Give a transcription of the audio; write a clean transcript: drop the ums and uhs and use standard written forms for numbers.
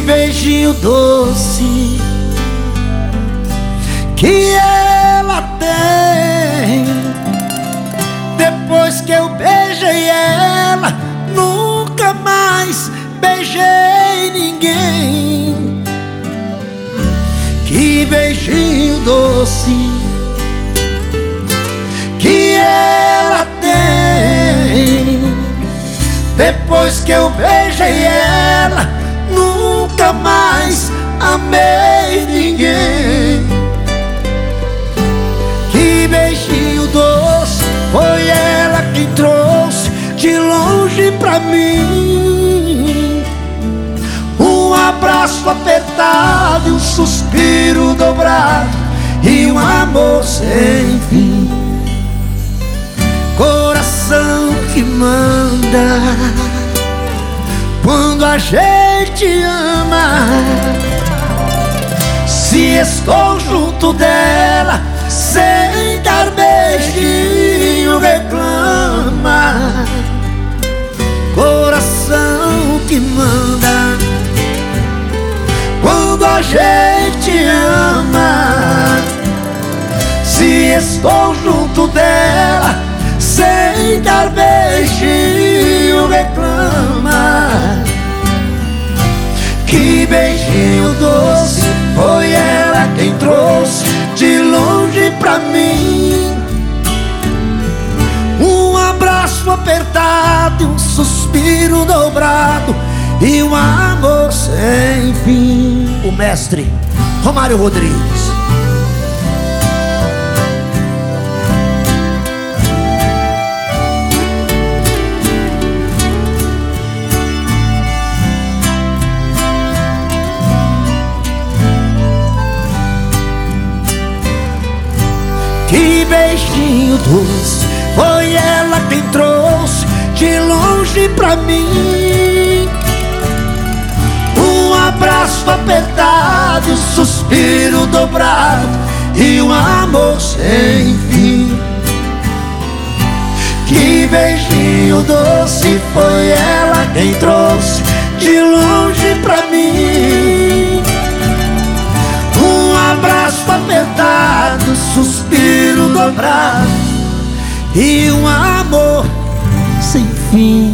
beijinho doce que ela tem. Depois que eu beijei ela, nunca mais beijei ninguém. Que beijinho doce que ela tem. Depois que eu beijei ela, nunca mais amei ninguém. Que beijinho doce foi ela quem trouxe de longe pra mim. Um abraço apertado e um suspiro dobrado e um amor sem fim. Coração que manda quando a gente ama. Se estou junto dela sem dar beijinho, reclama. Coração que manda quando a gente ama. Se estou junto dela sem dar beijinho, reclama. Que beijinho doce foi ela quem trouxe de longe pra mim. Um abraço apertado e um suspiro dobrado e um amor sem fim. O mestre Romário Rodrigues. Que beijinho doce foi ela quem trouxe de longe pra mim. Um abraço apertado, um suspiro dobrado e um amor sem fim. Que beijinho doce foi ela quem trouxe de longe pra mim. Um abraço apertado, suspiro dobrado e um amor sem fim.